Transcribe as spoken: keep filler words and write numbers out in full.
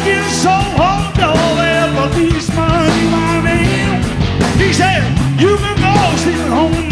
working so hard, no policeman in my name. He said, you can go, steal home.